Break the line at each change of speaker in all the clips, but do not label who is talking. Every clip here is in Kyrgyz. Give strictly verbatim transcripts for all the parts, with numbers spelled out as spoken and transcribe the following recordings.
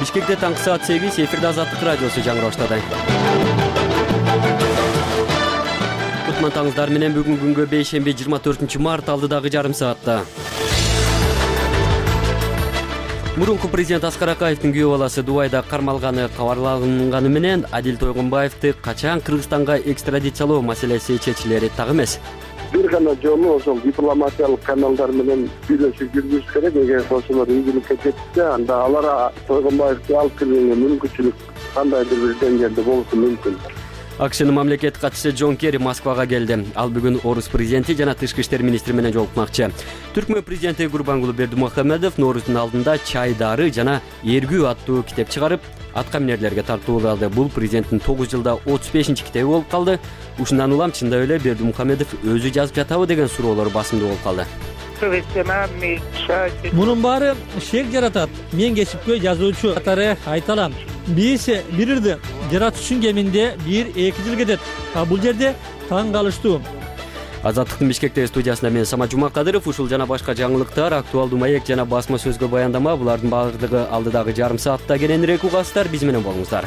Бишкекте таңкы саат сегиз, эфирде Азаттык радиосу жаңыра баштады. Кутмантаңыздар менен бүгүн күнгө бейшемби жыйырма төртүнчү март алдыдагы жарым саатта. Мурунку президент Аскар Акаевдин күйөө баласы Дубайда кармалганы кабарланганы менен Адил Тойгонбаевди качан Кыргызстанга экстрадициялоо маселеси чечилери так эмес.
Бир гана жолу ошол дипломатиялык каналдар менен сүйлөшүп жүргүзүш керек. Эгер ошолор ийгиликке жетсе, анда алар Тойгонбаевди алып келүүгө мүмкүнчүлүк кандайдыр бир деңгээлде болушу мүмкүн.
АКШнын мамлекет катчысы Джон Керри Москвага келди. Ал бүгүн Орус президенти жана тышкы иштер министри менен жолукмакчы. Түркмөн президенти Гурбангулы Бердимухамедов Ноорудун алдында чай дары жана эргүү аттуу китеп чыгарып, атка минерлерге тартуулады. Бул президенттин тогуз жылда отуз бешинчи китеби болуп калды. Ушундан улам чындап эле Бердимухамедов өзү жазып жатабы деген суроолор басымдуу болуп калды.
Мунун баары шек жаратат. Мен кесипкөй жазуучу катары айта алам. Биз бирирди жаратуучунун кеминде бир эки жыл кетет. А бул жерде таң калыштуу.
Азаттыктын Бишкектеги студиясында мен Самат Жумакадыров. Ушул жана башка жаңылыктар, актуалдуу маек жана басма сөзгө баяндама, булардын баардыгы алдыдагы жарым саатта кененирээк угасыздар. Биз менен болуңуздар.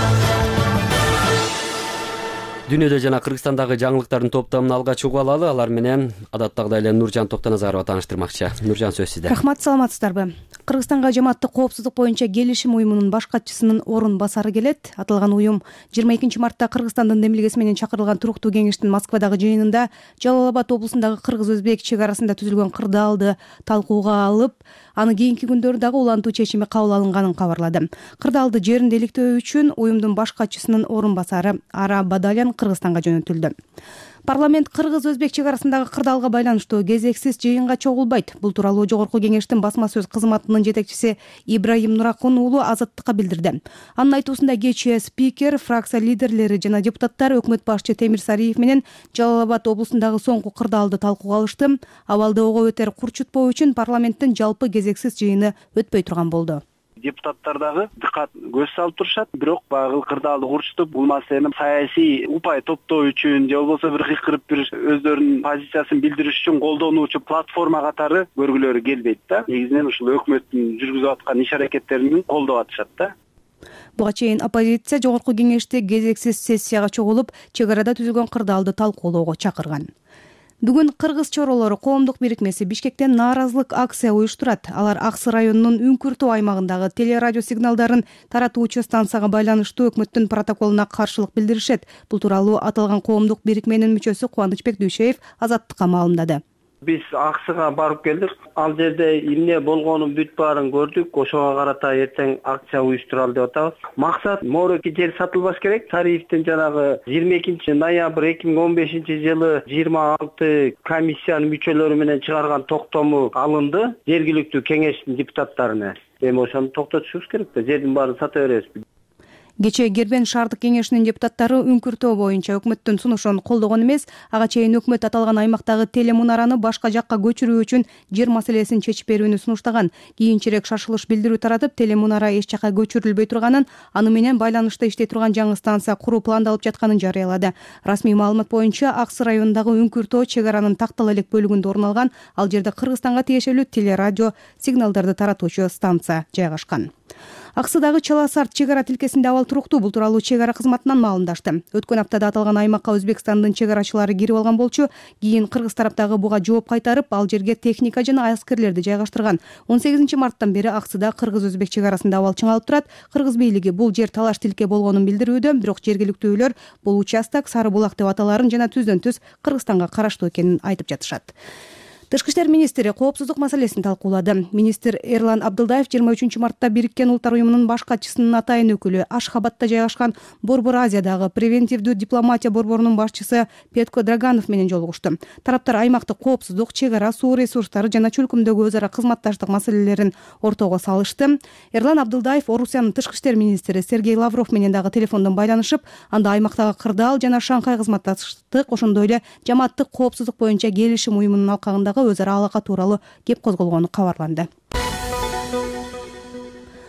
Дүйнөдө жана Кыргызстандагы жаңылыктардын топтомун алгач угуп алалы. Алар менен адаттагыдай эле Нуржан Токтоназарова тааныштырмакчы. Нуржан, сөз сизде.
Рахмат, саламатсыздарбы? Кыргызстанга жамааттык коопсуздук боюнча келишим уюмунун баш катчысынын орун басары келет. Аталган уюм жыйырма экинчи мартта Кыргызстандын демилгеси менен чакырылган туруктуу кеңештин Москвадагы жыйынында Жалал-Абад облусундагы кыргыз-өзбек чек арасында түзүлгөн кырдаалды талкууга алып, аны кийинки күндөрү дагы улантуу чечими кабыл алынганын кабарлады. Кырдаалды жеринде иликтөө үчүн уюмдун баш катчысынын орун басары Ара Бадалян Кыргызстанга жөнөтүлдү. Парламент кыргыз-өзбек чек арасындагы кырдаалга байланыштуу кезексиз жыйынга чогулбайт. Бул тууралуу Жогорку кеңештин басма сөз кызматынын жетекчиси Ибрайым Нуракун уулу Азаттыкка билдирди. Анын айтуусунда кечээ спикер, фракция лидерлери жана депутаттар өкмөт башчы Темир Сариев менен Жалал-Абад облусундагы соңку кырдаалды талкууга алышты. Абалды ого өтөр курчутпоо үчүн парламенттин жалпы кезексиз жыйыны өтпөй турган болду.
Депутаттар дагы дыкат көз салып турушат, бирок багы кырдаалды курчутуп, бул маселени саясий упай топтоо үчүн же болбосо бир кыйкырып бир өздөрүнүн позициясын билдириш үчүн колдонуучу платформа катары көргүлөрү келбейт да. Негизинен ушул өкмөттүн жүргүзүп аткан иш аракеттерин колдоп атышат да.
Буга чейин оппозиция Жогорку кеңеште кезексиз сессияга чогулуп, чек арада түзүлгөн кырдаалды талкуулоого чакырган. Бүгүн кыргыз чоролору коомдук бирикмеси Бишкектен нааразылык акция уюштурат. Алар Аксы районунун Үңкүртөө аймагындагы телерадио сигналдарын таратуучу станцияга байланыштуу өкмөттүн протоколуна каршылык билдиришет. Бул тууралуу аталган коомдук бирикменин мүчөсү Кубанычбек Дүйшеев Азаттыкка маалымдады.
Биз Аксыга барып келдик. Ал жерде эмне болгонун бүт баарын көрдүк. Ошого карата эртең акция уюштуралы деп атабыз. Максат Моороки жер сатылбаш керек. Тарифтин жанагы жыйырма экинчи ноябрь эки миң он бешинчи жылы жыйырма алты комиссиянын мүчөлөрү менен чыгарган токтому алынды. Жергиликтүү кеңештин депутаттарына. Эми ошону токтотушубуз керек да. Жердин баарын сата беребиз.
Кечээ Гербен шаардык кеңешинин депутаттары Үңкүртөө боюнча өкмөттүн сунушун колдогон эмес, ага чейин өкмөт аталган аймактагы телемунараны башка жакка көчүрүү үчүн жер маселесин чечип берүүнү сунуштаган. Кийинчерээк шашылыш билдирүү таратып, телемунара эч жакка көчүрүлбөй турганын, аны менен байланышта иштей турган жаңы станция куруу пландалып жатканын жарыялады. Расмий маалымат боюнча Аксы районундагы Үңкүртөө чек аранын тактала элек бөлүгүндө орун алган. Ал жерде Кыргызстанга тиешелүү телерадио сигналдарды таратуучу станция жайгашкан. Аксыдагы Чала Сарт чек ара тилкесинде абал туруктуу. Бул тууралуу чек ара кызматынан маалымдашты. Өткөн аптада аталган аймакка Өзбекстандын чек арачылары кирип алган болчу. Кийин кыргыз тараптагы буга жооп кайтарып, ал жерге техника жана аскерлерди жайгаштырган. он сегизинчи марттан бери Аксыда кыргыз-өзбек чек арасында абал чыңалып турат. Кыргыз бийлиги бул жер талаш тилке болгонун билдирүүдө, бирок жергиликтүүлөр бул участок Сары булак деп аталарын жана түздөн-түз Кыргызстанга караштуу экенин айтып жатышат. Тышкы иштер министри коопсуздук маселесин талкуулады. Министр Эрлан Абдылдаев жыйырма үчүнчү мартта Бириккен Улуттар уюмунун баш катчысынын атайын өкүлү Ашхабадта жайгашкан Борбор Азиядагы превентивдүү дипломатия борборунун башчысы Петко Драганов менен жолугушту. Тараптар аймактык коопсуздук, чек ара, суу ресурстары жана чөлкөмдөгү өз ара кызматташтык маселелерин ортого салышты. Эрлан Абдылдаев Орусиянын тышкы иштер министри Сергей Лавров менен дагы телефондон байланышып, анда аймактагы кырдаал жана Шанхай кызматташтык, ошондой эле жамааттык коопсуздук боюнча келишим уюмунун алкагындагы өз ара алака тууралуу кеп козголгону кабарланды.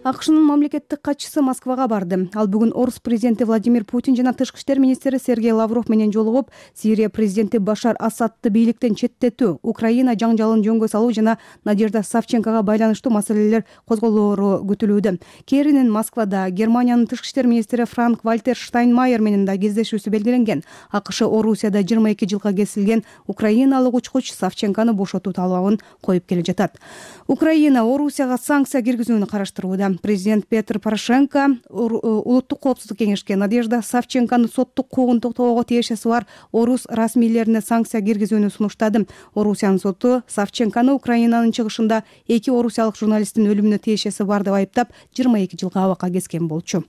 АКШнын мамлекеттик катчысы Москвага барды. Ал бүгүн Орус президенти Владимир Путин жана тышкы иштер министри Сергей Лавров менен жолугуп, Сирия президенти Башар Асадты бийликтен четтетүү, Украина жаңжалын жөнгө салуу жана Надежда Савченкога байланыштуу маселелер козголоору күтүлүүдө. Керинин Москвада Германиянын тышкы иштер министри Франк Вальтер Штайнмайер менен да кездешүүсү белгиленген. АКШ Орусияда жыйырма эки жылга кесилген украиналык учкуч Савченканы бошотуу талабын коюп келе жатат. Украина Орусияга санкция киргизүүнү караштырууда. Президент Петр Порошенко улуттук коопсуздук кеңешке Надежда Савченканы соттук куугунтуктоого тиешеси бар орус расмийлерине санкция киргизүүнү сунуштады. Орусиянын соту Савченканы Украинанын чыгышында эки орусиялык журналисттин өлүмүнө тиешеси бар деп айыптап, жыйырма эки жылга абакка кескен болчу.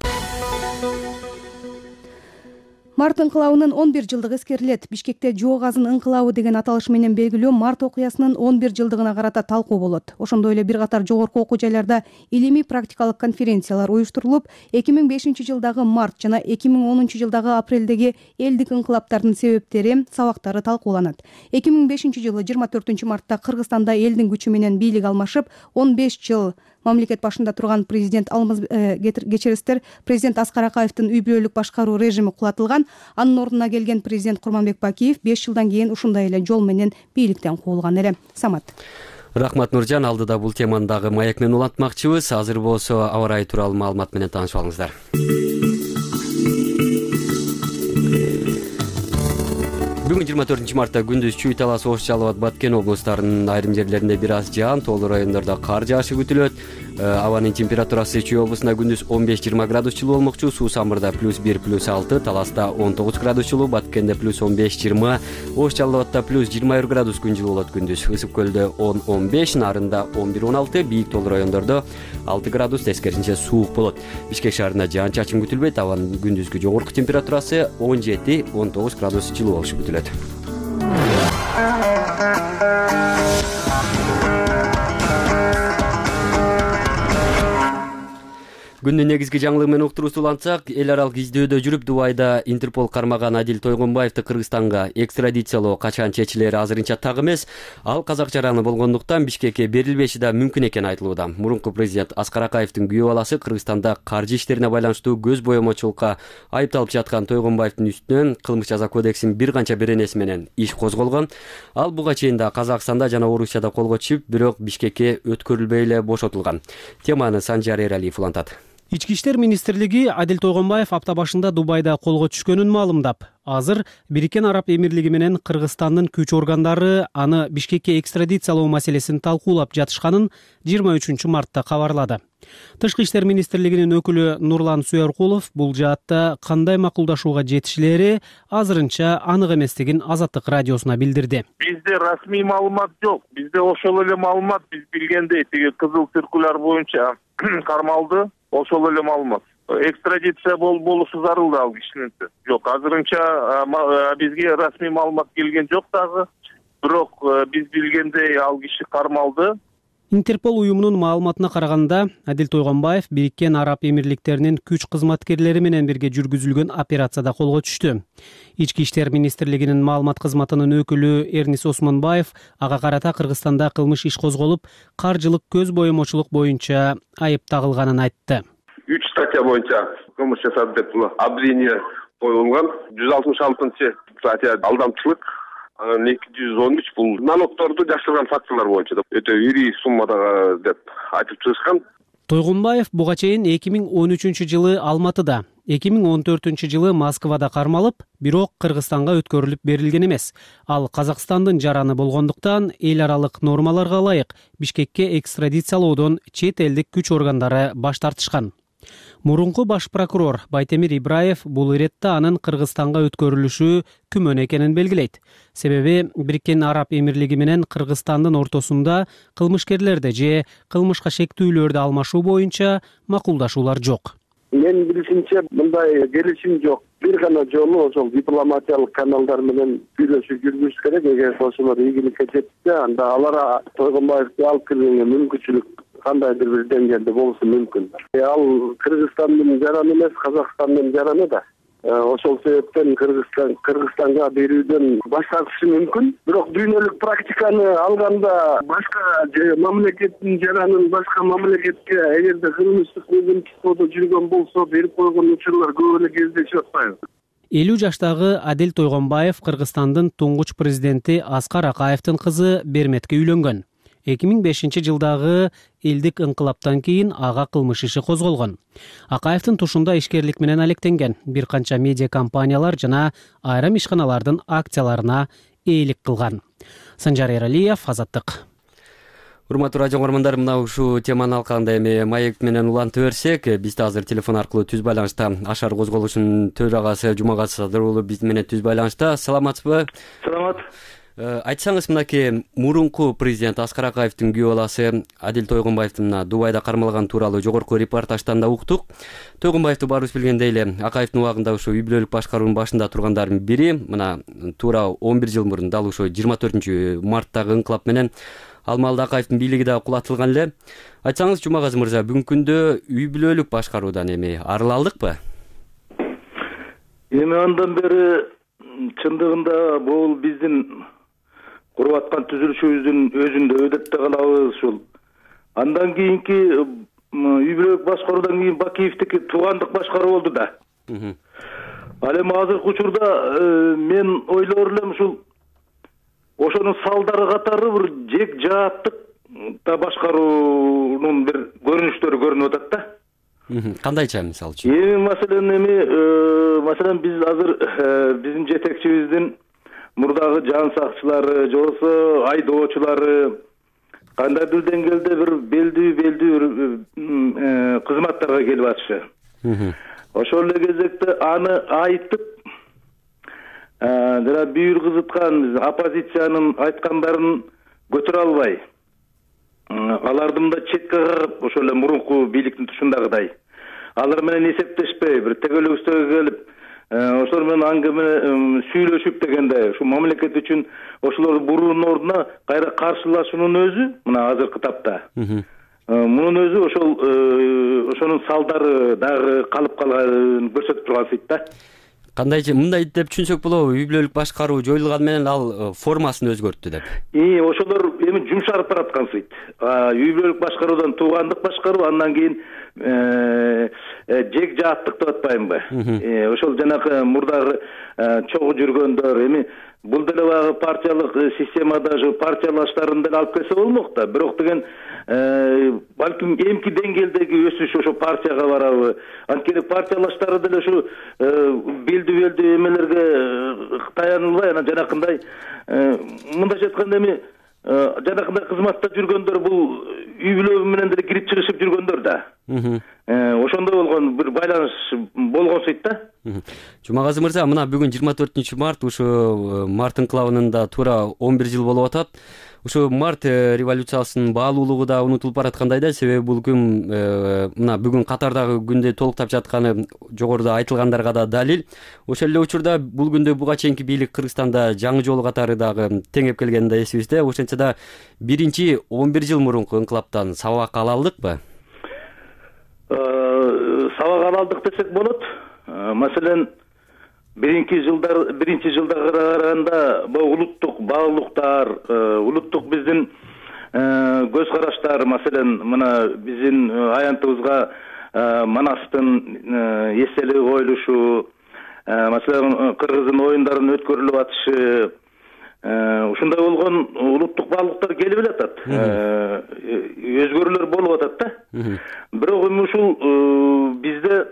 Март ыңкылабынын он бир жылдыгы эскерилет. Бишкекте жоо газын ыңкылабы деген аталыш менен белгилүү март окуясынын он бир жылдыгына карата талкуу болот. Ошондой эле бир катар жогорку окуу жайларда илимий практикалык конференциялар уюштурулуп, эки миң бешинчи жылдагы март жана эки миң онунчу жылдагы апрелдеги элдик ыңкылаптардын себептери, сабактары талкууланат. эки миң бешинчи жылы жыйырма төртүнчү мартта Кыргызстанда элдин күчү менен бийлик алмашып, он беш жыл мамлекет башында турган президент Алмаз кечиресиздер, президент Аскар Акаевдин үй бүлөлүк башкаруу режими кулатылган. Анын ордуна келген президент Курманбек Бакиев беш жылдан кийин ушундай эле жол менен бийликтен куулган эле. Самат.
Рахмат Нуржан, алдыда бул теманы дагы маек менен улантмакчыбыз. Азыр болсо аба ырайы тууралуу маалымат менен таанышып алыңыздар. Бүгүн жыйырма төртүнчү мартта күндүз Чүй Талас, Ош, Жалал Абад, Баткен облустарынын айрым жерлеринде бир аз жаан, тоолуу райондордо кар жаашы күтүлөт. Абанын температурасы Чүй облусунда күндүз он беш жыйырма градус жылуу болмокчу. Суу Самырда плюс бир плюс алты, Таласта он тогуз градус жылуу, Баткенде плюс он беш жыйырма, Ош, Жалал Абадта плюс жыйырма бир градус күн жылуу болот күндүз. Ысык көлдө он он беш, Нарында он бир он алты, бийик тоолуу райондордо алты градус, тескерисинче суук болот. Бишкек шаарында жаан-чачын күтүлбөйт. Абанын күндүзгү жогорку температурасы он жети он тогуз градус жылуу болушу күтүлөт. Күндүн негизги жаңылыгы менен уктуруусу улантсак, эл аралык издөөдө жүрүп Дубайда Интерпол кармаган Адил Тойгонбаевди Кыргызстанга экстрадициялоо качан чечилери азырынча так эмес. Ал казак жараны болгондуктан Бишкекке берилбеши да мүмкүн экени айтылууда. Мурунку президент Аскар Акаевдин күйөө баласы Кыргызстанда каржы иштерине байланыштуу көз боемочулукка айыпталып жаткан Тойгонбаевдин үстүнөн Кылмыш жаза кодексинин бир канча беренеси менен иш козголгон. Ал буга чейин да Казакстанда жана Орусияда колго түшүп, бирок Бишкекке өткөрүлбөй эле бошотулган. Теманы Санжар Эралиев улантат.
Ички иштер министрлиги Адил Тойгонбаев апта башында Дубайда колго түшкөнүн маалымдап, азыр Бириккен Араб Эмирлиги менен Кыргызстандын күч органдары аны Бишкекке экстрадициялоо маселесин талкуулап жатышканын жыйырма үчүнчү мартта кабарлады. Тышкы иштер министрлигинин өкүлү Нурлан Суяркулов бул жаатта кандай макулдашууга жетишилери азырынча анык эместигин Азаттык радиосуна билдирди.
Бизде расмий маалымат жок. Бизде ошол эле маалымат, биз билгендей тиги кызыл циркуляр боюнча кармалды. Ошол эле маалымат. Экстрадиция болушу зарыл да ал кишинин. Жок, азырынча бизге расмий маалымат келген жок дагы. Бирок биз билгендей ал киши кармалды.
Интерпол уюмунун маалыматына караганда, Адил Тойгонбаев Бириккен Араб Эмирликтеринин күч кызматкерлери менен бирге жүргүзүлгөн операцияда колго түштү. Ички иштер министрлигинин маалымат кызматынын өкүлү Эрнис Осмонбаев ага карата Кыргызстанда кылмыш иш козголуп, каржылык көз боемочулук боюнча айып тагылганын айтты.
үч статья боюнча кылмыш жасады деп обвинение коюлган. жүз алтымыш алтынчы статья алдамчылык, анан эки жүз он үч бул налогторду жашырган фактылар боюнча өтө ири суммада деп айтып чыгышкан.
Тойгонбаев буга чейин эки миң он үчүнчү жылы Алматыда, эки миң он төртүнчү жылы Москвада кармалып, бирок Кыргызстанга өткөрүлүп берилген эмес. Ал Казакстандын жараны болгондуктан эл аралык нормаларга ылайык Бишкекке экстрадициялоодон чет элдик күч органдары баш тартышкан. Мурунку баш прокурор Байтемир Ибраев бул иретте анын Кыргызстанга өткөрүлүшү күмөн экенин белгилейт. Себеби Бириккен Араб Эмирлиги менен Кыргызстандын ортосунда кылмышкерлерди же кылмышка шектүүлөрдү алмашуу боюнча макулдашуулар жок.
Мен билишимче мындай келишим жок. Бир гана жолу ошол дипломатиялык каналдар менен сүйлөшүү жүргүзүш керек. Эгер ошолор ийгиликке жетсе, анда алар Тойгонбаевди алып кирүүгө мүмкүнчүлүк кандайдыр бир деңгээлде болушу мүмкүн. Ал Кыргызстандын жараны эмес, Казакстандын жараны да. ошол себептен Кыргызстан Кыргызстанга берүүдөн баш тартышы мүмкүн. Бирок дүйнөлүк практиканы алганда башка мамлекеттин жаранын башка мамлекетке эгерде кылмыштык өзүмчүлүктө жүргөн болсо берип койгон учурлар көп эле кездешип атпайбы?
элүү жаштагы Адил Тойгонбаев Кыргызстандын туңгуч президенти Аскар Акаевдин кызы Берметке үйлөнгөн. эки миң бешинчи жылдагы элдик ыңкылаптан кийин ага кылмыш иши козголгон. Акаевдин тушунда ишкерлик менен алектенген. Бир канча медиа компаниялар жана айрым ишканалардын акцияларына ээлик кылган. Санжар Эралиев, Азаттык.
Урматтуу радио көрөрмандар, мына ушул теманы алканда эми маек менен уланта берсек, бизде азыр телефон аркылуу түз байланышта Ашар козголушунун төрагасы Жумагат Садыр уулу биз менен түз байланышта. Саламатсызбы?
Саламат.
Айтсаңыз, мынакей мурунку президент Аскар Акаевдин күйөө баласы Адил Тойгонбаевдин Дубайда кармалган тууралуу жогорку репортаждан да уктук. Тойгонбаевди баарыбыз билгендей эле Акаевдин убагында ушул үй бүлөлүк башкаруунун башында тургандардын бири. Мына туура он бир жыл мурун, дал ушул жыйырма төртүнчү марттагы ыңкылап менен ал маалда Акаевдин бийлиги да кулатылган эле. Айтсаңыз, Жумагаз мырза, бүгүнкү күндө үй бүлөлүк башкаруудан эми арыла алдыкпы?
Эми андан бери чындыгында бул биздин куруп аткан түзүлүшүбүздүн өзүндө деп да калабыз ушул. Андан кийинки үй бүлөлүк башкаруудан кийин Бакиевдики туугандык башкаруу болду да. Ал эми азыркы учурда мен ойлор элем ушул ошонун салдары катары бир жек жааттык да башкаруунун бир көрүнүштөрү көрүнүп атат да.
Кандайча мисалы үчүн?
Эми маселен эми маселен биз азыр биздин жетекчибиздин мурдагы жан сакчылары, же болбосо айдоочулары кандайдыр деңгээлде бир белдүү белдүү кызматтарга келип атышы. Ошол эле кезекте аны айтып, жана бүйүр кызыткан оппозициянын айткандарын көтөрө албай, алардын да четке кагып, ошол эле мурунку бийликтин тушундагыдай алар менен эсептешпей, бир тегелебүстөгө келип, ошолор менен аңгеме сүйлөшүп дегенде, ушу мамлекет үчүн ошолор буруунун ордуна кайра каршылашуунун өзү мына азыркы тапта. Мунун өзү ошол ошонун салдары дагы калып калганын көрсөтүп турган сыйт да.
Кандайча мындай деп түшүнсөк болобу, үй бүлөлүк башкаруу жоюлган менен ал формасын өзгөрттү деп.
И ошолор эми жумшарып бараткан сыйт. Үй бүлөлүк башкаруудан туугандык башкаруу, андан кийин жек жааттык деп атпаймынбы? Ошол жанагы мурдагы чогуу жүргөндөр эми бул деле баягы партиялык системада партиялаштарын деле алып келсе болмок да. Бирок деген балким эмки деңгээлдеги өсүш ошо партияга барабы? Анткени партиялаштары деле ушу белдүү-белдүү эмелерге таянылбай, анан жанакындай мындайча айтканда эми жанакындай кызматта жүргөндөр бул үй бүлө менен деле кирип чыгышып жүргөндөр да. Ошондой болгон бир байланыш болгон сыйт да.
Жумагазы мырза, мына бүгүн жыйырма төртүнчү март, ушу март ыңкылабынын да туура он бир жыл болуп атат. Ушу март революциясынын баалуулугу да унутулуп бараткандай да, себеби бул күн мына бүгүн катардагы күндө толуктап жатканы жогоруда айтылгандарга да далил. Ошол эле учурда бул күндө буга чейинки бийлик Кыргызстанда жаңы жолу катары дагы теңеп келгени да эсибизде. Ошентсе да биринчи он бир жыл мурунку ыңкылаптан сабак ала алдыкпы?
Сабак ала алдык десек болот. Маселен, биринчи жылдар биринчи жылдарга караганда бул улуттук баалуулуктар, улуттук биздин көз караштар, маселен, мына биздин аянтыбызга Манастын эстелиги коюлушу, маселен, Кыргыздын оюндарын өткөрүлүп атышы, ушундай болгон улуттук баалуулуктар келип эле атат. Өзгөрүүлөр болуп атат да. Бирок эми ушул бизде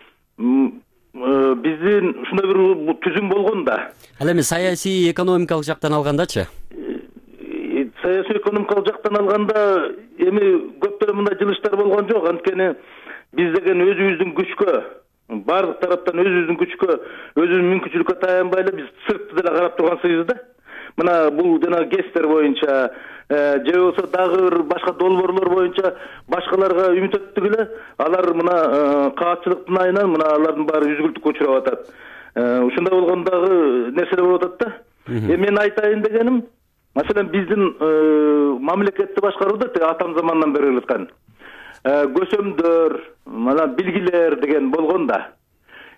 биздин ушундай бир түзүм болгон да.
Ал эми саясий экономикалык жактан алгандачы?
Саясий экономикалык жактан алганда эми көптөр мындай жылыштар болгон жок. Анткени биз деген өзүбүздүн күчкө, баардык тараптан өзүбүздүн күчкө, өзүбүздүн мүмкүнчүлүккө таянбай эле биз сыртты деле карап турган сыйбыз да. Мына бул жана гестер боюнча, же болбосо дагы бир башка долбоорлор боюнча башкаларга үмүт өттүк эле. Алар мына каатчылыктын айынан мына алардын баары үзгүлтүккө учурап атат. Ушундай болгондагы нерселер болуп атат да. Эми мен айтайын дегеним, маселен биздин мамлекетти башкарууда атам замандан бери келаткан көсөмдөр, мына билгилер деген болгон да.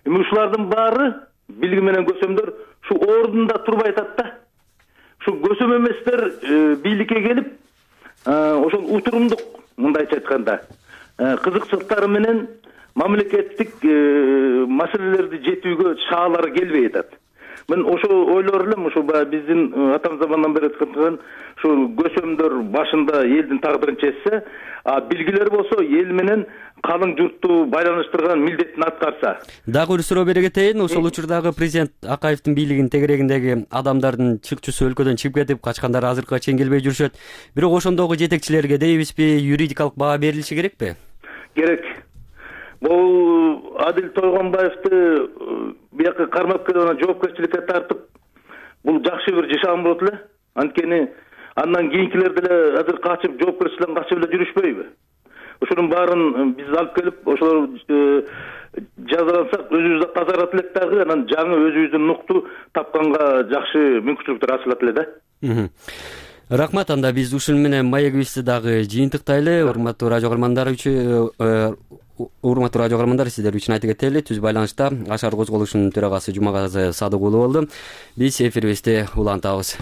эми ушулардын баары билги менен көсөмдөр ушу ордунда турбай атат да. Ушу көсөм эместер бийликке келип ошол утурумдук мындайча айтканда кызыкчылыктары менен мамлекеттик маселелерди жетүүгө шаалары келбей атат. Мен ошо ойлор элем, ушу биздин атам замандан бери айткан ушу көсөмдөр башында элдин тагдырын чечсе, а билгилер болсо эл менен калың журтту байланыштырган милдетин аткарса.
Дагы бир суроо бере кетейин. Ошол учурдагы президент Акаевдин бийлигинин тегерегиндеги адамдардын чыкчусу өлкөдөн чыгып кетип качкандар азыркыга чейин келбей жүрүшөт. Бирок ошондогу жетекчилерге дейбизби, юридикалык баа берилиши керекпи?
Керек. Бул Адил Тойгонбаевди бияка кармап келип анан жоопкерчиликке тартып, бул жакшы бир жашам болот эле. Анткени андан кийинкилер деле азыр качып, жоопкерчиликтен качып эле жүрүшпөйбү? Ошонун баарын биз алып келип, ошолор жазалансак, өзүбүздү тазарат элек дагы, анан жаңы өзүбүздүн нукту тапканга жакшы мүмкүнчүлүктөр ачылат эле да.
Рахмат. Анда биз ушун менен маегибизди дагы жыйынтыктайлы. Урматтуу радио каармандар үчүн урматтуу радио каармандар, сиздер үчүн айта кетели, түз байланышта Ашар козголушунун төрагасы Жумагазы Садык уулу болду. Биз эфирибизди улантабыз.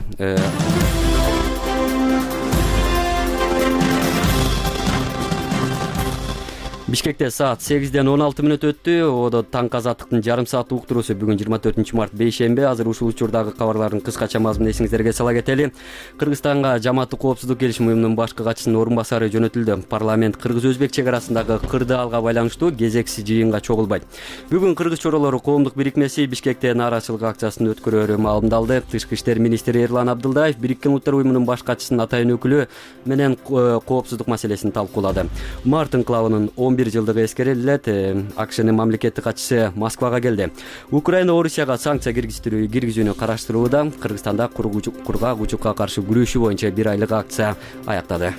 Бишкекте саат сегизден он алты мүнөт өттү. Одо таңкы азаттыктын жарым саат уктуруусу бүгүн жыйырма төртүнчү март бейшемби. Азыр ушул учурдагы кабарлардын кыскача мазмунун эсиңиздерге сала кетели. Кыргызстанга жамааттык коопсуздук келишим уюмунун башкы катчысынын орун басары жөнөтүлдү. Парламент кыргыз-өзбек чек арасындагы кырдаалга байланыштуу кезекси жыйынга чогулбайт. Бүгүн кыргыз чоролору коомдук бирикмеси Бишкекте нааразычылык акциясын өткөрөөрү маалымдалды. Тышкы иштер министри Эрлан Абдылдаев Бириккен Улуттар уюмунун баш катчысынын атайын өкүлү менен коопсуздук маселесин талкуулады. Март инкылабынын он бир жылдыгы эскерилет. АКШнын мамлекеттик катчысы Москвага келди. Украина Орусияга санкция киргизүүнү караштырууда. Кыргызстанда кургак учукка каршы күрөшүү боюнча бир айлык акция аяктады.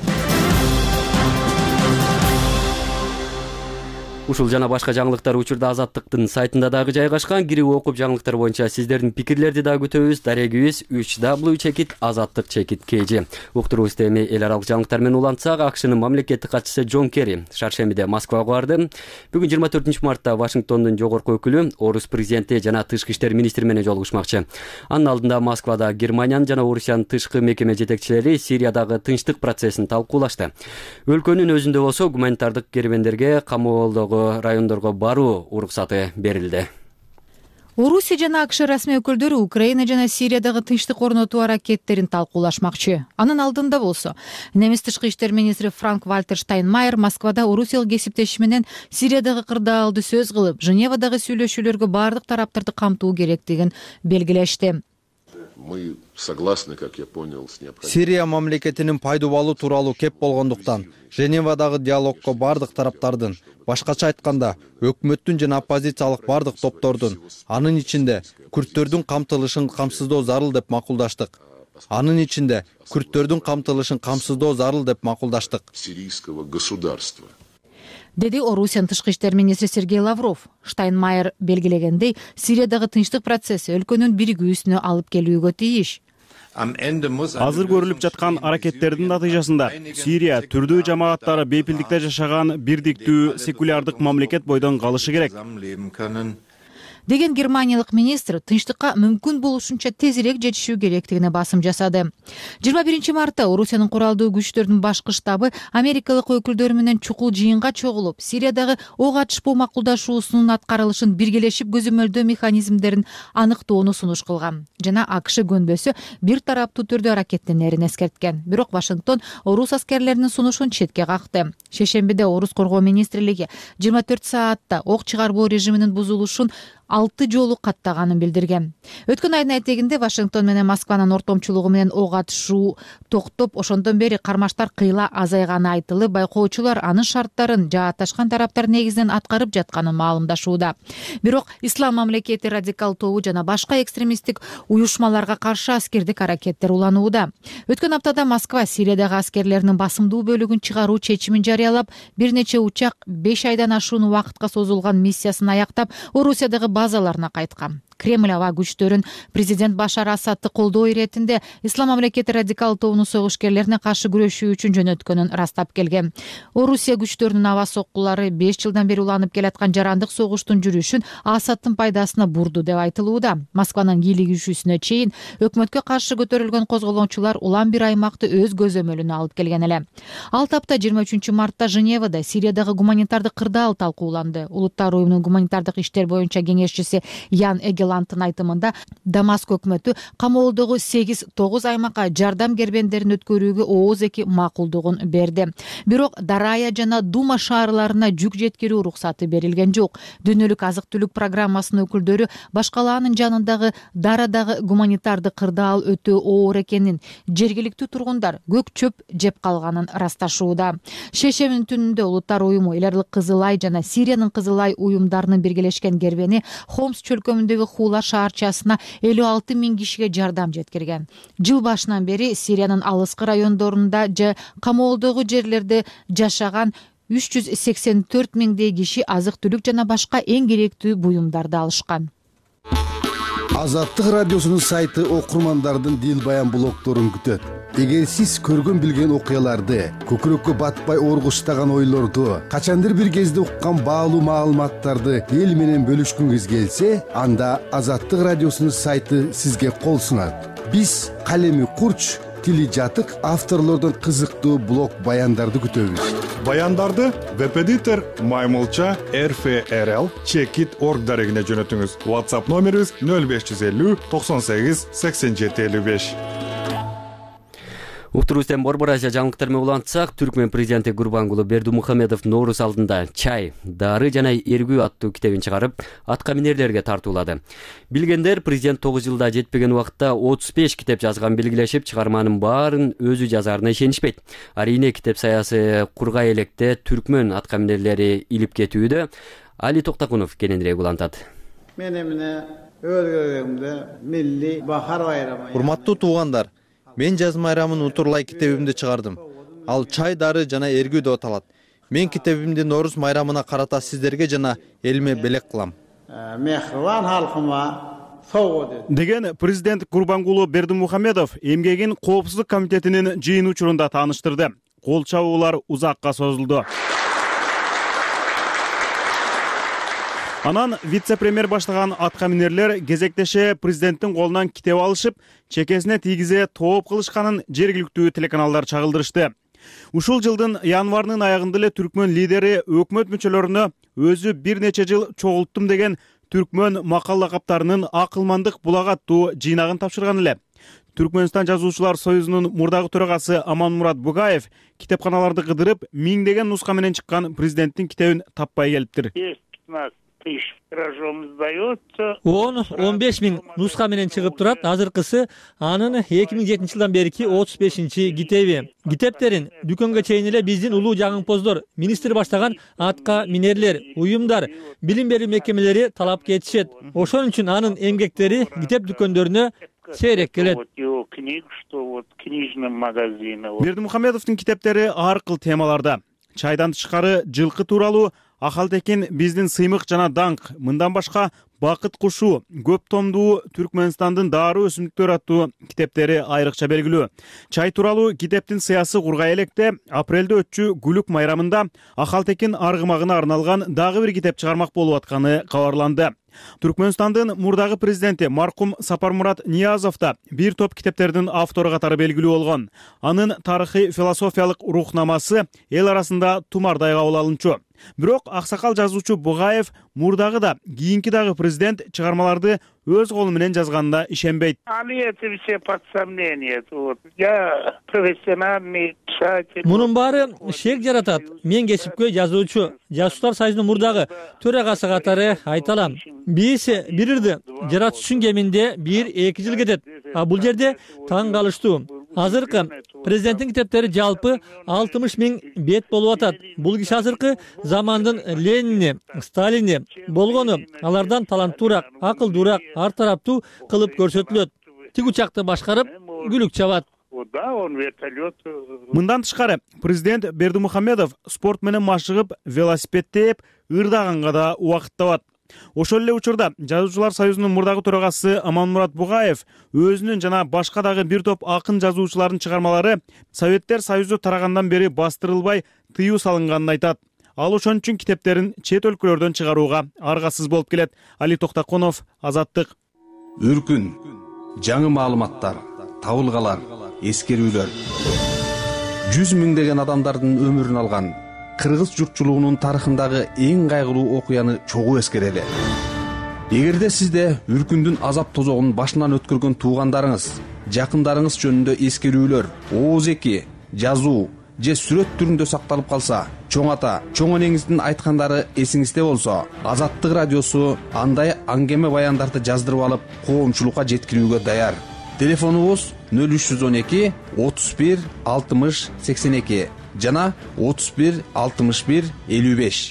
Ушул жана башка жаңылыктар учурда Азаттыктын сайтында дагы жайгашкан. Кирип окуп жаңылыктар боюнча сиздердин пикирлерди дагы күтөбүз. Дарегибиз үч дабл ю чекит азаттык чекит kg. Уктуруубузду эми эл аралык жаңылыктар менен улантсак, АКШнын мамлекеттик катчысы Джон Керри шаршембиде Москвага барды. Бүгүн жыйырма төртүнчү мартта Вашингтондун жогорку өкүлү, Орус президенти жана тышкы иштер министри менен жолугушмакчы. Анын алдында Москвада Германиянын жана Орусиянын тышкы мекеме жетекчилери Сириядагы тынчтык процессин талкуулашты. Өлкөнүн өзүндө болсо гуманитардык кербендерге камоолдогу райондорго баруу уруксаты берилди.
Орусия жана АКШ расмий өкүлдөрү Украина жана Сириядагы тынчтык орнотуу аракеттерин талкуулашмакчы. Анын алдында болсо, немис тышкы иштер министри Франк Вальтер Штайнмайер Москвада орусиялык кесиптеши менен Сириядагы кырдаалды сөз кылып, Женевадагы сүйлөшүүлөргө бардык тараптарды камтуу керектигин белгилешти.
Мы согласны, как я понял, с необходимостью.
Сирия мамлекетинин пайдубалуу тууралуу кеп болгондуктан Женевадагы диалогко бардык тараптардын, башкача айтканда, өкмөттүн жана оппозициялык бардык топтордун, анын ичинде күрттөрдүн камтылышын камсыздоо зарыл деп макулдаштык. Анын ичинде күрттөрдүн камтылышын камсыздоо зарыл деп макулдаштык.
Сирийского государства.
Деди Орусиянын тышкы иштер министри Сергей Лавров. Штайнмайер белгилегендей, Сириядагы тынчтык процесси өлкөнүн биригүүсүнө алып келүүгө тийиш.
Азыр көрүлүп жаткан аракеттердин натыйжасында Сирия түрдүү жамааттары бейпилдикте жашаган бирдиктүү секулярдык мамлекет бойдон калышы керек
деген германиялык министр тынчтыкка мүмкүн болушунча тезирээк жетишүү керектигине басым жасады. жыйырма биринчи мартта Орусиянын куралдуу күчтөрүнүн башкы штабы америкалык өкүлдөр менен чукул жыйынга чогулуп, Сириядагы ок атышпоо макулдашуусунун аткарылышын биргелешип көзөмөлдөө механизмдерин аныктоону сунуш кылган жана АКШ көнбөсө бир тараптуу түрдө аракеттенерин эскерткен. Бирок Вашингтон орус аскерлеринин сунушун четке какты. Шешембиде Орус коргоо министрлиги жыйырма төрт саатта ок чыгарбоо режиминин бузулушун алты жолу каттаганын билдирген. Өткөн айдын этегинде Вашингтон менен Москванын ортомчулугу менен ок атышуу токтоп, ошондон бери кармаштар кыйла азайганы айтылып, байкоочулар анын шарттарын жаатташкан тараптар негизинен аткарып жатканын маалымдашууда. Бирок Ислам мамлекети радикал тобу жана башка экстремисттик уюшмаларга каршы аскердик аракеттер уланууда. Өткөн аптада Москва Сириядагы аскерлеринин басымдуу бөлүгүн чыгаруу чечимин жарыялап, бир нече учак беш айдан ашуун убакытка созулган миссиясын аяктап, Орусиядагы базаларына кайткан. Кремль аба күчтөрүн президент Башар Асадты колдоо иретинде ислам мамлекети радикал тобунун согушкерлерине каршы күрөшүү үчүн жөнөткөнүн ырастап келген. Орусия күчтөрүнүн аба соккулары беш жылдан бери уланып келаткан жарандык согуштун жүрүшүн Асадтын пайдасына бурду деп айтылууда. Москванын кийлигишүүсүнө чейин өкмөткө каршы көтөрүлгөн козголоочулар улам бир аймакты өз көзөмөлүнө алып келген эле. Ал тапта жыйырма үчүнчү мартта Женевада Сириядагы гуманитардык кырдаал талкууланды. Улуттар уюмунун гуманитардык иштер боюнча кеңешчиси Ян Эгеландтын айтымында Дамаск өкмөтү камоолдогу сегиз тогуз аймакка жардам кербендерин өткөрүүгө ооз эки макулдугун берди. Бирок Дарая жана Дума шаарларына жүк жеткирүү уруксаты берилген жок. Дүйнөлүк азык-түлүк программасынын өкүлдөрү башкалаанын жанындагы Дарадагы гуманитардык кырдаал өтө оор экенин, жергиликтүү тургундар көк чөп жеп калганын ырасташууда. Шешемин түнүндө Улуттар уюму Эл Аралык Кызыл Ай жана Сириянын Кызыл Ай уюмдарынын биргелешкен кербени Хомс чөлкөмүндөгү Хула шаарчасына элүү алты миң кишиге жардам жеткирген. Жыл башынан бери Сириянын алыскы райондорунда же камоолдогу жерлерде жашаган үч жүз сексен төрт миңдей киши азык-түлүк жана башка эң керектүү буюмдарды алышкан.
Азаттык радиосунун сайты окурмандардын дил баян блогторун күтөт. Эгер сиз көргөн билген окуяларды, көкүрөккө батпай оргуштаган ойлорду, качандыр бир кезде уккан баалуу маалыматтарды эл менен бөлүшкүңүз келсе, анда Азаттык радиосунун сайты сизге кол сунат. Биз калеми курч, тили жатык авторлордон кызыктуу блог баяндарды күтөбүз.
Баяндарды веб-эдитор Маймылча эр эф эр эл чекит точка орг дарегине жөнөтүңүз. WhatsApp номерибиз нөл беш жүз элүү токсон сегиз сексен жети элүү беш.
Уктурубуздан Борбор Азия жаңылыктар менен улантсак, Түркмен президенти Гурбангулы Бердимухамедов Ноорус алдында чай, дары жана эргүү аттуу китебин чыгарып, атка минерлерге тартуулады. Билгендер, президент тогуз жылда жетпеген убакытта отуз беш китеп жазган белгилешип, чыгарманын баарын өзү жазарына ишенишпейт. Арийне китеп саясы кургай электе түркмөн атка минерлери илип кетүүдө. Али Токтакунов кененирээк улантат.
Мен эмне өзгөгөмдө милли бахар байрамы.
Урматтуу туугандар, мен жаз майрамын утурлай китебимди чыгардым. Ал чай, дары жана эргүү деп аталат. Мен китебимди Ноорус майрамына карата сиздерге жана элиме белек кылам.
Мехрибан халкыма сого
деген президент Гурбангулы Бердимухамедов эмгегин коопсуздук комитетинин жыйын учурунда тааныштырды. Кол чабуулар узакка созулду. Анан вице-премьер баштаган атка минерлер кезектеше президенттин колунан китеп алышып, чекесине тийгизе тооп кылышканын жергиликтүү телеканалдар чагылдырышты. Ушул жылдын январынын аягында эле түркмөн лидери өкмөт мүчөлөрүнө өзү бир нече жыл чогулттум деген түркмөн макал лакаптарынын акылмандык булак аттуу жыйнагын тапшырган эле. Түркмөнстан жазуучулар союзунун мурдагы төрагасы Аманмурат Бугаев китепканаларды кыдырып, миңдеген нуска менен чыккан президенттин китебин таппай келиптир.
он он беш миң нуска менен чыгып турат. Азыркысы анын эки миң жетинчи жылдан берки отуз бешинчи китеби. Китептерин дүкөнгө чейин эле биздин улуу жагымпоздор, министр баштаган атка минерлер, уюмдар, билим берүү мекемелери талап кетишет. Ошон үчүн анын эмгектери китеп дүкөндөрүнө сейрек келет.
Бердимухамедовдун китептери ар кыл темаларда. Чайдан тышкары жылкы тууралуу, Ахалтекин биздин сыймык жана даңк, мындан башка Бакыт кушу, көп томдуу Түркмөнстандын дары өсүмдүктөр аттуу китептери айрыкча белгилүү. Чай тууралуу китептин сыясы кургай электе апрелде өтчү Гүлүк майрамында Ахалтекин аргымагына арналган дагы бир китеп чыгармак болуп атканы кабарланды. Түркмөнстандын мурдагы президенти маркум Сапармурат Ниязов да бир топ китептердин автору катары белгилүү болгон. Анын тарыхый философиялык рухнамасы эл арасында тумардай кабыл алынчу. Бирок аксакал жазуучу Бугаев мурдагы да, кийинки дагы президент чыгармаларды өз колу менен жазганына ишенбейт.
Мунун баары шек жаратат. Мен кесипкөй жазуучу, Жазуучулар союзунун мурдагы төрагасы катары айта алам. Биз бирирди жаратуучунун кеминде бир эки жыл кетет. А бул жерде таң калыштуу. Азыркы президенттин китептери жалпы алтымыш миң бет болуп атат. Бул киши азыркы замандын Ленини, Сталини болгону, алардан таланттуураак, акылдуураак, ар тараптуу кылып көрсөтүлөт. Тик учакты башкарып, күлүк чабат.
Мындан тышкары, президент Бердимухамедов спорт менен машыгып, велосипед тээп, ырдаганга да убакыт табат. Ошол эле учурда Жазуучулар союзунун мурдагы төрагасы Аманмурат Бугаев өзүнүн жана башка дагы бир топ акын жазуучулардын чыгармалары Советтер Союзу тарагандан бери бастырылбай тыюу салынганын айтат. Ал ошон үчүн китептерин чет өлкөлөрдөн чыгарууга аргасыз болуп келет. Али Токтакунов, Азаттык.
Үркүн, жаңы маалыматтар, табылгалар, эскерүүлөр. Жүз миңдеген адамдардын өмүрүн алган кыргыз журтчулугунун тарыхындагы эң кайгылуу окуяны чогуу эскерели. Эгерде сизде үркүндүн азап тозогун башынан өткөргөн туугандарыңыз, жакындарыңыз жөнүндө эскерүүлөр, ооз-эки, жазуу же сүрөт түрүндө сакталып калса, чоң ата, чоң энеңиздин айткандары эсиңизде болсо, Азаттык радиосу андай аңгеме баяндарды жаздырып алып, коомчулукка жеткирүүгө даяр. Телефонубуз нөл үч жүз он эки отуз бир алтымыш сексен эки жана отуз бир алтымыш бир элүү беш.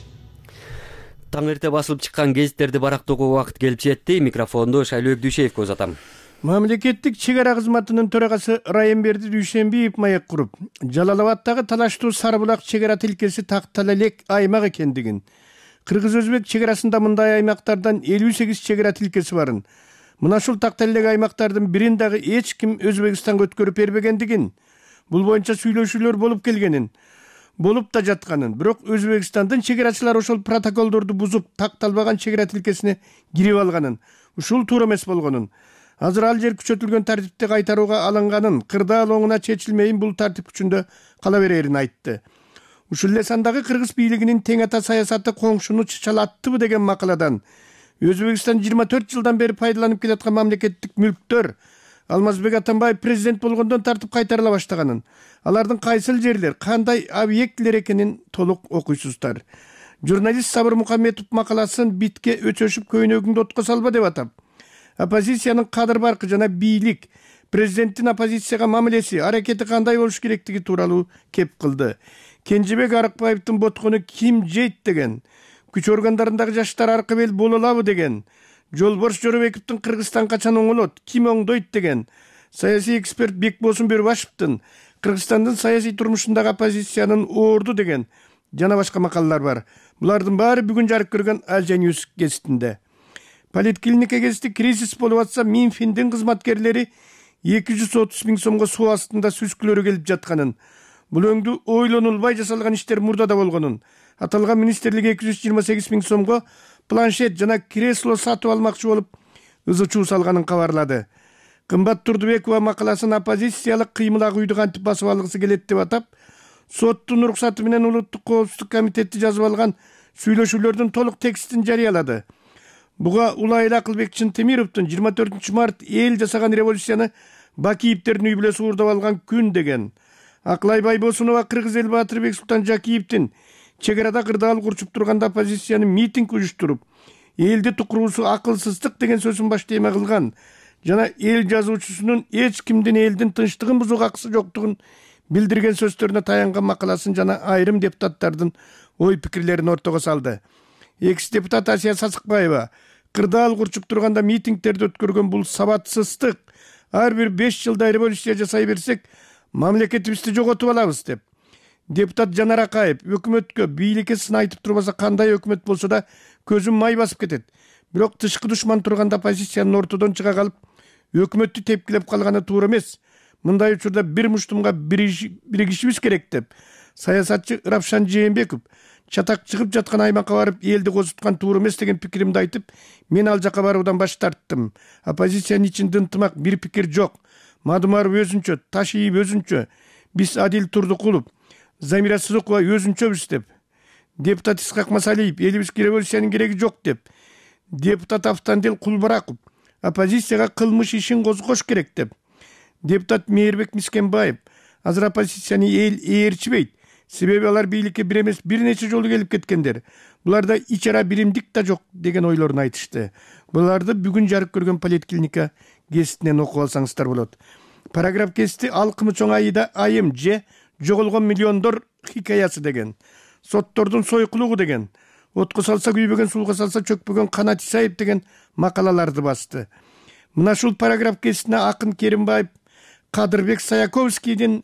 Таң эрте басылып чыккан гезиттерди барактоого убакыт келип жетти. Микрофонду Шайлообек Дүйшеевке узатам.
Мамлекеттик чек ара кызматынын төрагасы Райымберди Дүйшембиев маек куруп, Жалалабадтагы талаштуу Сарыбулак чек ара тилкеси тактала элек аймак экендигин, кыргыз-өзбек чек арасында мындай аймактардан элүү сегиз чек ара тилкеси барын, мына ушул тактала элек аймактардын бирин дагы эч ким Өзбекстанга өткөрүп бербегендигин, бул боюнча сүйлөшүүлөр болуп келгенин, болуп да жатканын, бирок Өзбекстандын чек арачылары ошол протоколдорду бузуп, такталбаган чек ара тилкесине кирип алганын, ушул туура эмес болгонун, азыр ал жер күчөтүлгөн тартипте кайтарууга алынганын, кырдаал оңуна чечилмейин бул тартип күчүндө кала берерин айтты. Ушул эле сандагы кыргыз бийлигинин тең ата саясаты коңшуну чычалаттыбы деген макаладан Өзбекстан жыйырма төрт жылдан бери пайдаланып келаткан мамлекеттик мүлктөр Алмазбек Атамбаев президент болгондон тартып кайтарыла баштаганын, алардын кайсыл жерлер, кандай объектилер экенин толук окуйсуздар. Журналист Сабыр Мухаммедов макаласын битке өчөшүп көйнөгүңдү отко салба деп атап, оппозициянын кадыр баркы жана бийлик, президенттин оппозицияга мамилеси, аракети кандай болуш керектиги тууралуу кеп кылды. Кенжебек Арыкбаевдин боткону ким жейт деген, күч органдарындагы жаштар аркы бел боло алабы деген, Жолборс Жоробековдун Кыргызстан качан оңолот, ким оңдойт деген, саясий эксперт Бекбосун Бербашевдин Кыргызстандын саясий турмушундагы оппозициянын оорду деген жана башка макалалар бар. Булардын баары бүгүн жарык көргөн Азия Ньюс гезитинде. Политклиника гезити кризис болуп атса, Минфиндин кызматкерлери эки жүз отуз миң сомго суу астында сүзгүлөрү келип жатканын, бул өңдү ойлонулбай жасалган иштер мурда да болгонун, аталган министрлик эки жүз жыйырма сегиз миң сомго планшет жана кресло сатып алмакчы болуп ызы чуу салганын кабарлады. Кымбат Турдубекова макаласын оппозициялык кыймыл агуйду кантип басып алгысы келет деп атап, соттун уруксаты менен Улуттук коопсуздук комитети жазып алган сүйлөшүүлөрдүн толук текстин жарыялады. Буга Улайыл Акылбек Чынтемировдун жыйырма төртүнчү март эл жасаган революцияны Бакиевдердин үй бүлөсү уурдап алган күн деген, Аклай Байбосунова Кыргыз эл Батырбек Султан Жакиевдин чек арада кырдаал курчуп турганда оппозицияны митинг уюштуруп, элди тукуруусу акылсыздык деген сөзүн баш тема кылган жана эл жазуучусунун эч кимдин элдин тынчтыгын бузууга акысы жоктугун билдирген сөздөрүнө таянган макаласын жана айрым депутаттардын ой пикирлерин ортого салды. Экс депутат Асия Сасыкбаева кырдаал курчуп турганда митингтерди өткөргөн бул сабатсыздык, ар бир беш жылда революция жасай берсек, мамлекетибизди жоготуп алабыз деп. Депутат Жанар Акаев өкмөткө бийликке сын айтып турбаса, кандай өкмөт болсо да көзүн май басып кетет. Бирок тышкы душман турганда оппозициянын ортодон чыга калып, өкмөттү тепкилеп калганы туура эмес. Мындай учурда бир муштумга биригишибиз керек деп саясатчы Рапшан Жээнбеков чатак чыгып жаткан аймакка барып элди козуткан туура эмес деген пикиримди айтып, мен ал жака баруудан баш тарттым. Оппозициянын ичинде ынтымак бир пикир жок. Мадумаров өзүнчө, Ташиев өзүнчө, биз Адил Турдукулов, Замира Сызыкова өзүнчөбүз деп. Депутат Исхак Масалиев элибизге революциянын кереги жок деп. Депутат Автандел Кулбараков оппозицияга кылмыш ишин козгош керек деп. Депутат Мейирбек Мискенбаев азыр оппозицияны эл ээрчибейт. Себеби алар бийликке бир эмес бир нече жолу келип кеткендер. Буларда ич ара биримдик да жок деген ойлорун айтышты. Буларды бүгүн жарык көргөн Политклиника гезитинен окуп алсаңыздар болот. Параграф гезити алкымы чоң айда айым же жоголгон миллиондор хикаясы деген, соттордун сойкулугу деген, отко салса күйбөгөн, сууга салса чөкпөгөн Канат Исаев деген макалаларды басты. Мына ушул параграф гезитине акын Керимбаев Кадырбек Саяковскийдин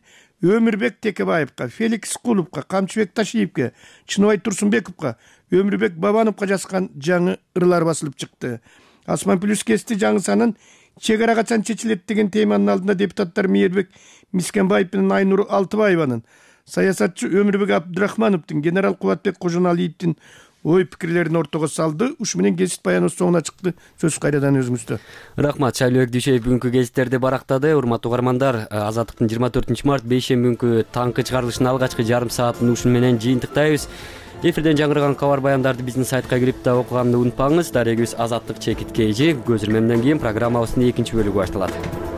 Өмүрбек Текебаевка, Феликс Куловка, Камчыбек Ташиевке, Чыныбай Турсунбековка, Өмүрбек Бабановка жазган жаңы ырлар басылып чыкты. Асман плюс кести жаңы санын чек ара качан чечилет деген теманын алдында депутаттар Мейирбек Мискенбаев менен Айнур Алтыбаеванын, саясатчы Өмүрбек Абдрахмановдун, генерал Кубатбек Кожоналиевдин ой пикирлерин ортого салды. Ушу менен гезит баяны соңуна чыкты. Сөз кайрадан өзүңүздө.
Рахмат, Шайлообек Дүйшөев бүгүнкү гезиттерди барактады. Урматтуу угармандар, Азаттыктын жыйырма төртүнчү март бейшемби күнкү таңкы чыгарылышынын алгачкы жарым саатын ушун менен жыйынтыктайбыз. Эфирден жаңырган кабар баяндарды биздин сайтка кирип да окуганды унутпаңыз. Дарегибиз Азаттык чекит кежи. Көз ирмемден кийин программабыздын экинчи бөлүгү башталат.